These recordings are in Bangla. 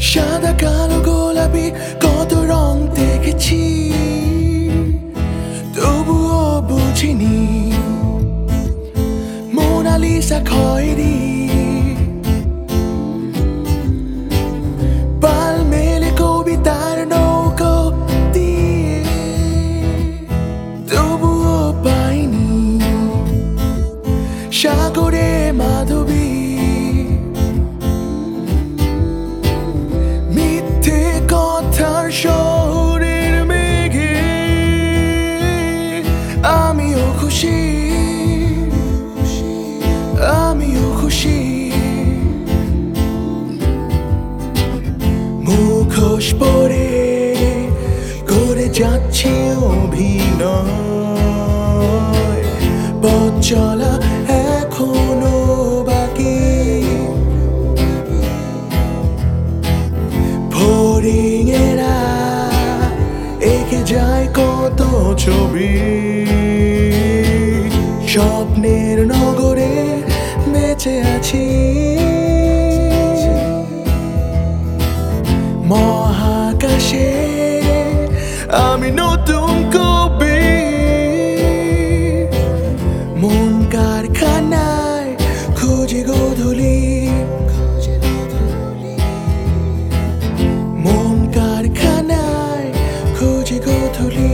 সাদা কালো গোলাপি কত রং দেখেছি, তবুও বুঝিনি মোনালিসা খয়েরি। পাল মেলে কবিতার নৌকো দিয়ে, তবুও পাইনি সাগরে মাধবী। মিথ্যে কথার শহরের মেঘে আমিও খুশি, আমিও খুশি। মুখোশ পরে করে যাচ্ছি অভিনয়, পথ চলা এখনো বাকি। ফড়িংয়েরা এঁকে যায় কত ছবি, স্বপ্নের নগরে বেঁচে আছি। মহাকাশে আমি নতুন কবি, মন কারখানায় খুঁজি গোধূলি, মন কারখানায় খুঁজি গোধূলি।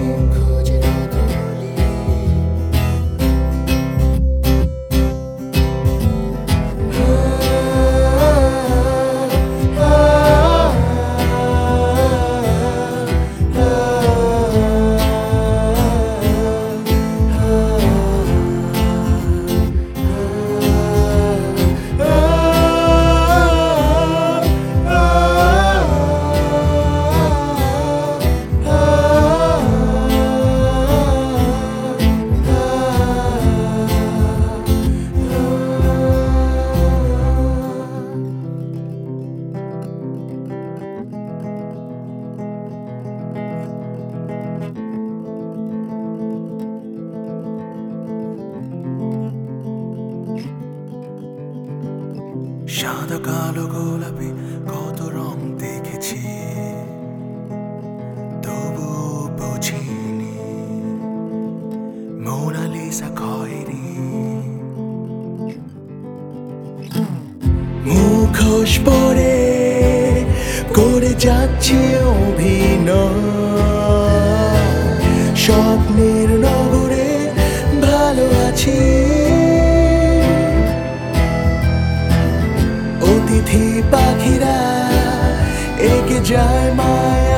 সাদা কালো গোলাপি কত রং দেখেছি, তবুও বুঝিনি মোনালিসা খয়েরি। মুখোশ পরে করে যাচ্ছি অভিনয়, স্বপ্নের নগরে ভালো আছি। অতিথি পাখিরা এঁকে যায় মায়া